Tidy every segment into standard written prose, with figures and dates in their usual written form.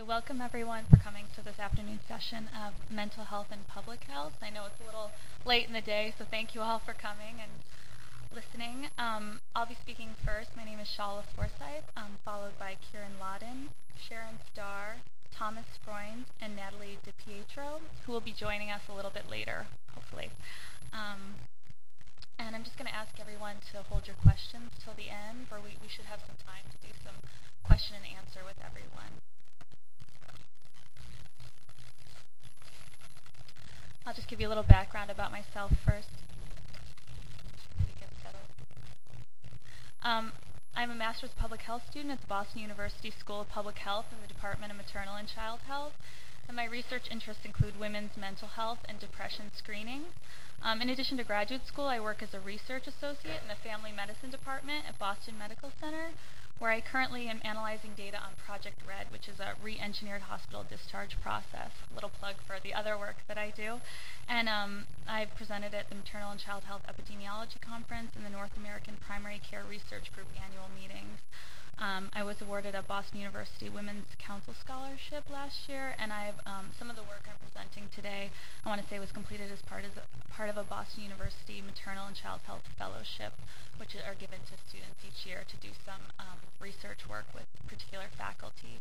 Welcome everyone for coming to this afternoon session of Mental Health and Public Health. I know it's a little late in the day, so thank you all for coming and listening. I'll be speaking first. My name is Shala Forsyth, followed by Kieran Lawden, Sharon Starr, Thomas Freund, and Natalie DiPietro, who will be joining us a little bit later, hopefully. And I'm just going to ask everyone to hold your questions till the end, or we should have some time to do some question and answer with everyone. I'll just give you a little background about myself first. I'm a Master's Public Health student at the Boston University School of Public Health in the Department of Maternal and Child Health, and my research interests include women's mental health and depression screening. In addition to graduate school, I work as a research associate in the Family Medicine Department at Boston Medical Center, where I currently am analyzing data on Project RED, which is a re-engineered hospital discharge process. A little plug for the other work that I do. And I've presented at the Maternal and Child Health Epidemiology Conference and the North American Primary Care Research Group annual meetings. I was awarded a Boston University Women's Council Scholarship last year, and I've some of the work I'm presenting today, I want to say, was completed as part of a Boston University Maternal and Child Health Fellowship, which are given to students each year to do some research work with particular faculty.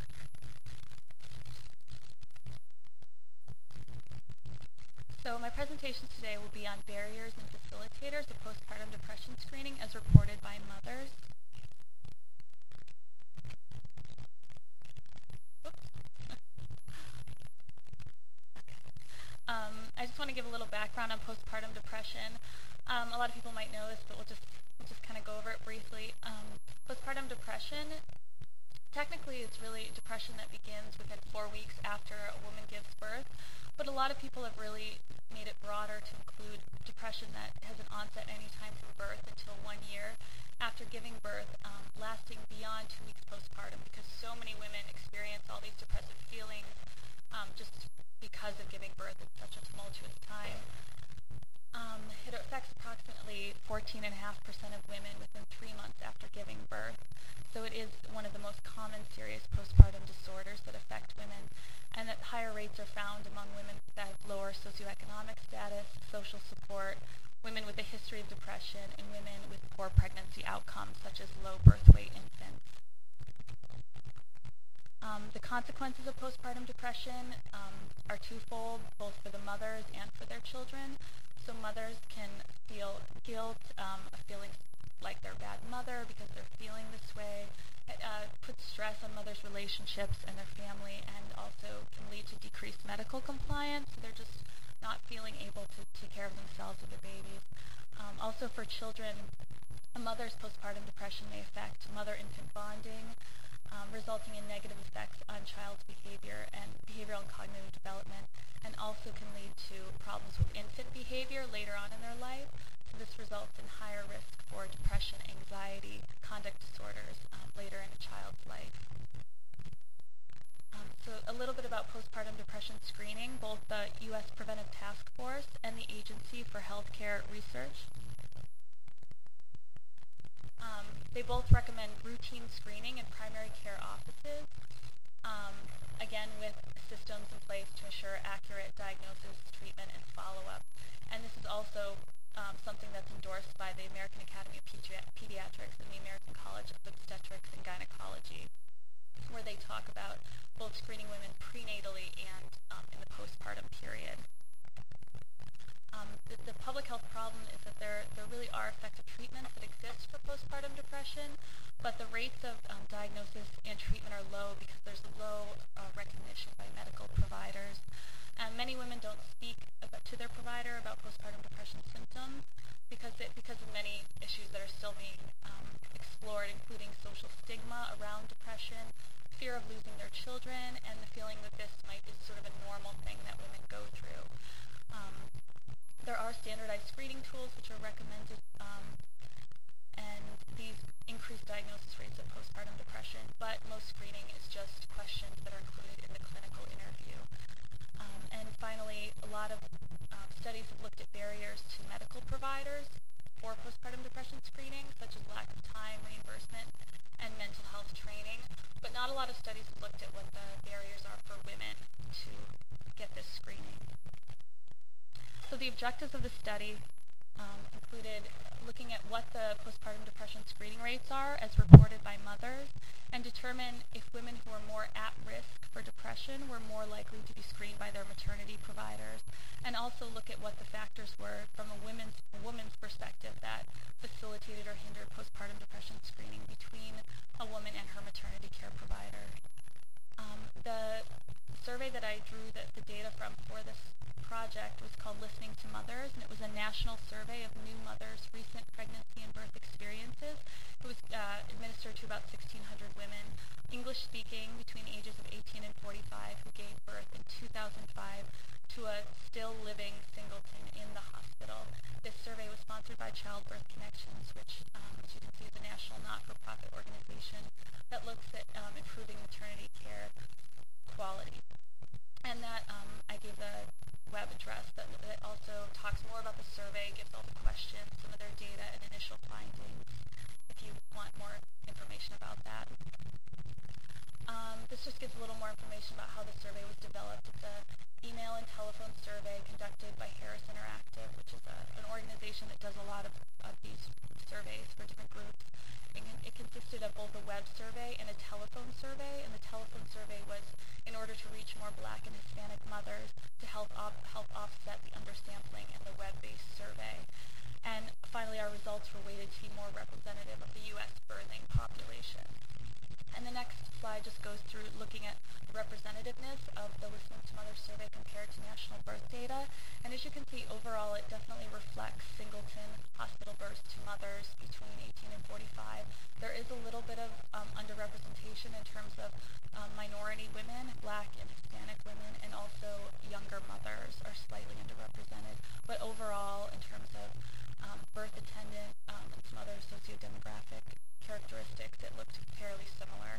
So my presentations today will be on barriers and facilitators of postpartum depression screening as reported by mothers. I just want to give a little background on postpartum depression. A lot of people might know this, but we'll just kind of go over it briefly. Postpartum depression, technically it's really depression that begins within 4 weeks after a woman gives birth, but a lot of people have really made it broader to include depression that has an onset any time from birth until 1 year after giving birth, lasting beyond 2 weeks postpartum, because so many women experience all these depressive feelings just because of giving birth at such a tumultuous time. It affects approximately 14.5% of women within 3 months after giving birth. So it is one of the most common serious postpartum disorders that affect women, and that higher rates are found among women that have lower socioeconomic status, social support, women with a history of depression, and women with poor pregnancy outcomes, such as low birth weight infants. The consequences of postpartum depression are twofold, both for the mothers and for their children. So mothers can feel guilt, feeling like they're a bad mother because they're feeling this way. It puts stress on mothers' relationships and their family, and also can lead to decreased medical compliance. So they're just not feeling able to take care of themselves or their babies. Also for children, a mother's postpartum depression may affect mother-infant bonding, resulting in negative effects on child's behavior and behavioral and cognitive development, and also can lead to problems with infant behavior later on in their life. So this results in higher risk for depression, anxiety, conduct disorders later in a child's life. So a little bit about postpartum depression screening. Both the U.S. Preventive Task Force and the Agency for Healthcare Research, they both recommend routine screening in primary care offices, again with systems in place to ensure accurate diagnosis, treatment, and follow-up. And this is also something that's endorsed by the American Academy of Pediatrics and the American College of Obstetrics and Gynecology, where they talk about both screening women prenatally and in the postpartum period. The public health problem is that there really are effective treatments that exist for postpartum depression, but the rates of diagnosis and treatment are low because there's low recognition by medical providers. Many women don't speak to their provider about postpartum depression symptoms because of many issues that are still being explored, including social stigma around depression, fear of losing their children, and the feeling that this might be sort of a normal thing that women go through. There are standardized screening tools which are recommended, and these increase diagnosis rates of postpartum depression, but most screening is just questions that are included in the clinical interview. And finally, a lot of studies have looked at barriers to medical providers for postpartum depression screening, such as lack of time, reimbursement, and mental health training, but not a lot of studies have looked at what the barriers objectives of the study included looking at what the postpartum depression screening rates are as reported by mothers, and determine if women who are more at risk for depression were more likely to be screened by their maternity providers, and also look at what the factors were from a woman's perspective that facilitated or hindered postpartum depression screening between a woman and her maternity care provider. The survey that I drew the data from for this project was called Listening to Mothers, and it was a national survey of new mothers' recent pregnancy and birth experiences. It was administered to about 1,600 women, English-speaking, between ages of 18 and 45, who gave birth in 2005 to a still-living singleton in the hospital. This survey was sponsored by Childbirth Connections, which, as you can see, is a national not-for-profit organization that looks at improving maternity care quality. And that I gave the web address that also talks more about the survey, gives all the questions, some of their data and initial findings, if you want more information about that. This just gives a little more information about how the survey was developed. It's an email and telephone survey conducted by Harris Interactive, which is an organization that does a lot of these surveys for different groups. It consisted of both a web survey and a telephone survey, and the telephone survey was in order to reach more Black and Hispanic mothers to help offset the undersampling in the web-based survey. And finally, our results were weighted to be more representative of the U.S. birthing population. And the next slide just goes through looking at the representativeness of the Listening to Mothers survey compared to national birth data. And as you can see, overall, it definitely reflects singleton hospital births to mothers between 18 and 45. There is a little bit of underrepresentation in terms of minority women, Black and Hispanic women, and also younger mothers are slightly underrepresented. But overall, in terms of birth attendant and some other sociodemographic characteristics, it looked fairly similar.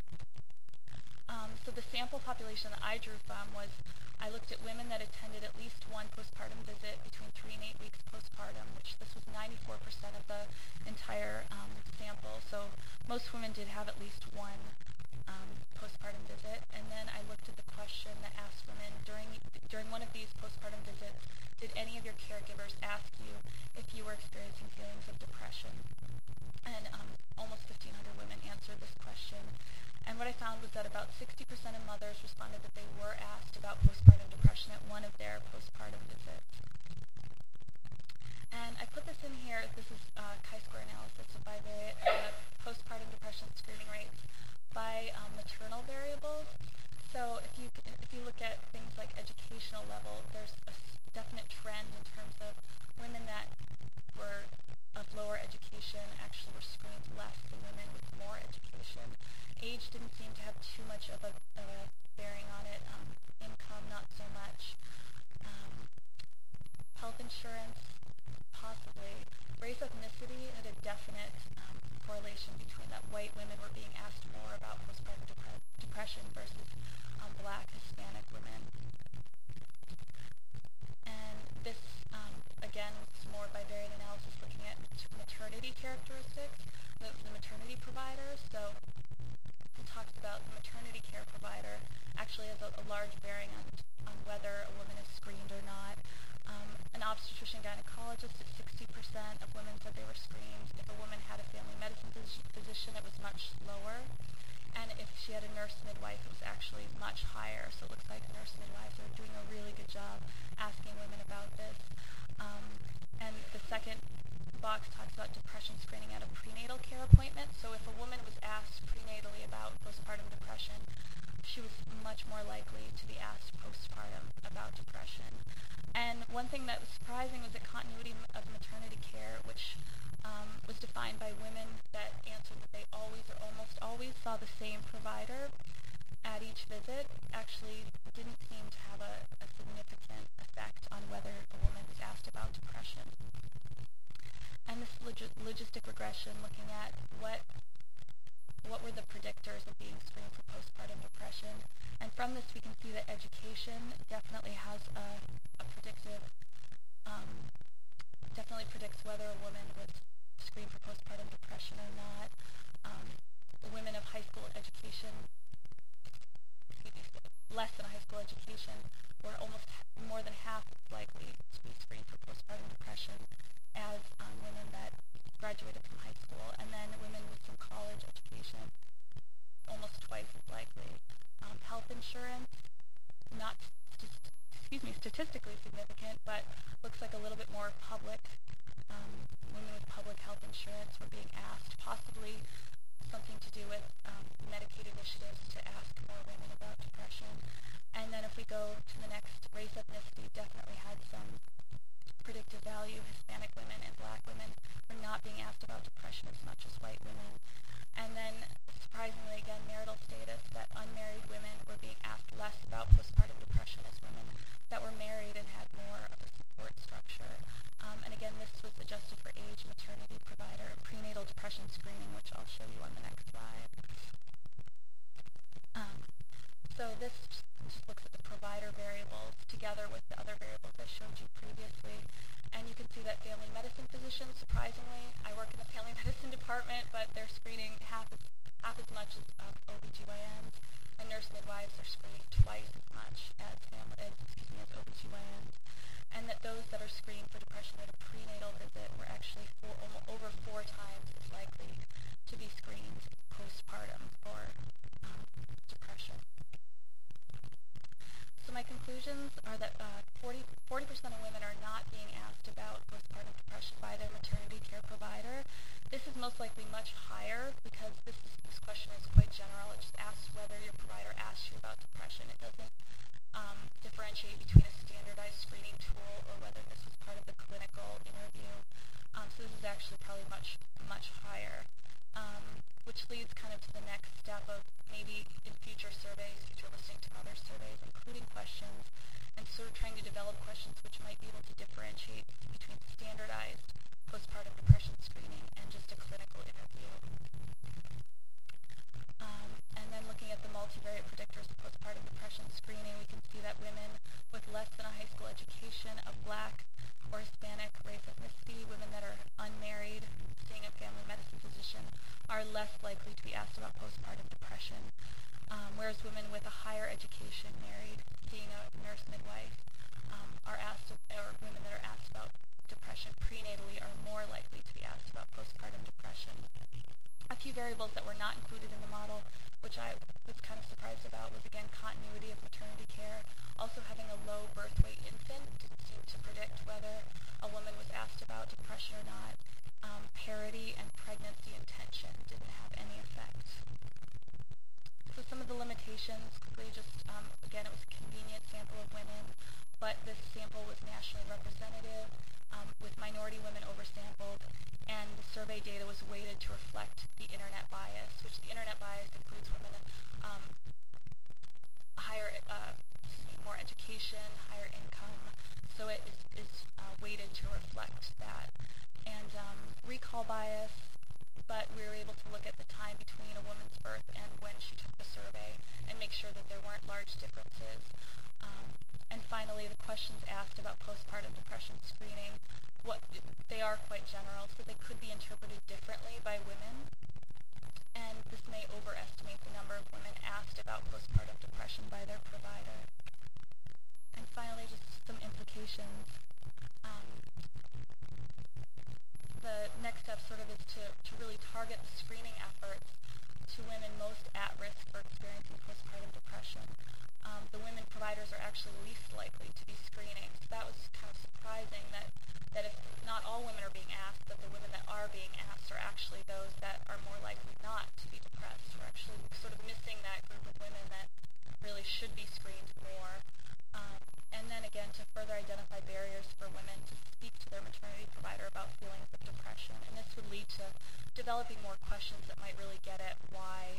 So the sample population that I drew from was, I looked at women that attended at least one postpartum visit between 3 and 8 weeks postpartum, which this was 94% of the entire sample. So most women did have at least one postpartum visit. And then I looked at the question that asked women during one of these postpartum visits, did any of your caregivers ask you if you were experiencing feelings of depression? And almost 1,500 women answered this question. And what I found was that about 60% of mothers responded that they were asked about postpartum depression at one of their postpartum visits. And I put this in here. This is chi-square analysis of bivariate postpartum depression screening rates by maternal variables. So if you look at things like educational level, there's a definite trend in terms of women that were of lower education actually were screened less than women with more education. Age didn't seem to have too much of a bearing on it. Income, not so much. Health insurance, possibly. Race, ethnicity had a definite correlation between that. White women were being asked more about postpartum depression versus Black, Hispanic women. And this, again, is more bivariate analysis looking at maternity characteristics, the maternity providers. So it talks about the maternity care provider actually has a large bearing on whether a woman is screened or not. An obstetrician gynecologist at 60% of women said they were screened. If a woman had a family medicine physician, it was much lower. And if she had a nurse midwife, it was actually much higher. So it looks like nurse midwives are doing a really good job asking women about this. And the second box talks about depression screening at a prenatal care appointment. So if a woman was asked prenatally about postpartum depression, she was much more likely to be asked postpartum about depression. And one thing that was surprising was that continuity of maternity care, which was defined by women that answered that they always or almost always saw the same provider at each visit, actually didn't seem to have a significant effect on whether a woman was asked about depression. And this logistic regression, looking at what were the predictors of being screened for postpartum depression. And from this, we can see that education definitely has a predictive, definitely predicts whether a woman was screened for postpartum depression or not. Women of high school education, less than a high school education, or almost more than half as likely to be screened for postpartum depression as women that graduated from high school, and then women with some college education, almost twice as likely. Health insurance, not statistically significant, but looks like a little bit more public. Women with public health insurance were being asked, possibly something to do with Medicaid initiatives to ask more women about depression. And then if we go to the next, race ethnicity definitely had some predictive value. Hispanic women and black women were not being asked about depression as much as white women. And then, surprisingly, again, marital status, that unmarried women were being asked less about postpartum depression as women that were married and had more of a support structure. And again, this was adjusted for age, maternity, provider, and prenatal depression screening, which I'll show you on the next slide. So this just looks at the provider variables together with the other variables I showed you previously. And you can see that family medicine physicians, surprisingly, I work in the family medicine department, but they're screening half as much as OBGYNs, and nurse midwives are screening twice as much as OBGYNs. And that those that are screened for depression at a prenatal visit were actually over 4 times as likely to be screened postpartum for depression. So my conclusions are that 40% of women are not being asked about postpartum depression by their maternity care provider. This is most likely much higher because this question is quite general. It just asks whether your provider asks you about depression. It doesn't differentiate between a standardized screening tool or whether this is part of the clinical interview. So this is actually probably much higher, which leads kind of to the next step of maybe in future surveys, future listening to other surveys, including questions, and sort of trying to develop questions which might be able to differentiate between standardized postpartum depression screening and just a clinical interview. And then looking at the multivariate predictors of postpartum depression screening, we can see that women with less than a high school education of Black or Hispanic race ethnicity, women that are unmarried, seeing a family medicine physician, are less likely to be asked about postpartum depression, whereas women with a higher education, married, seeing a nurse midwife, or women that are asked about depression prenatally are more likely to be asked about postpartum depression. A few variables that were not included in the model, which I was kind of surprised about, was again continuity of maternity care. Also having a low birth weight infant didn't seem to predict whether a woman was asked about depression or not. Parity and pregnancy intention didn't have any effect. So some of the limitations, quickly just, again, it was a convenient sample of women, but this sample was nationally representative, with minority women oversampled, and the survey data was weighted to reflect the internet bias, which the internet bias includes women more education, higher income, so it is weighted to reflect that. And recall bias, but we were able to look at the time between a woman's birth and when she took the survey and make sure that there weren't large differences. And finally, the questions asked about postpartum depression screening, they are quite general, so they could be interpreted differently by women, and this may overestimate the number of women asked about postpartum depression by their provider. And finally, just some implications. The next step sort of is to really target the screening efforts to women most at risk for experiencing postpartum depression. The women providers are actually least likely to be screening. So that was kind of surprising that if not all women are being asked, that the women that are being asked are actually those that are more likely not to be depressed. We're actually sort of missing that group of women that really should be screened more. And then again, to further identify barriers for women to speak to their maternity provider about feelings of depression. And this would lead to developing more questions that might really get at why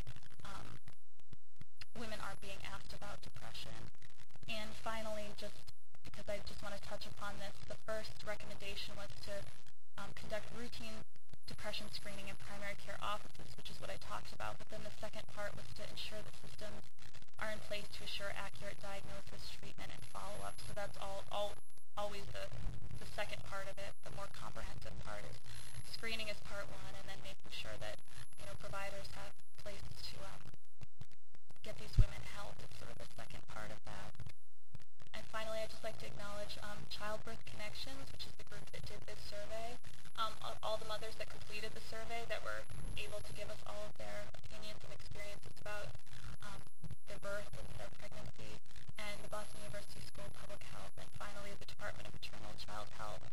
women aren't being asked about depression. And finally, just because I just want to touch upon this, the first recommendation was to conduct routine depression screening in primary care offices, which is what I talked about. But then the second part was to ensure that systems are in place to assure accurate diagnosis, treatment, and follow-up. So that's always the second part of it. The more comprehensive part is screening is part one, and then making sure that providers have places to get these women help is sort of the second part of that. And finally, acknowledge Childbirth Connections, which is the group that did this survey. All the mothers that completed the survey that were able to give us all of their opinions and experiences about their birth and their pregnancy, and the Boston University School of Public Health, and finally the Department of Maternal Child Health.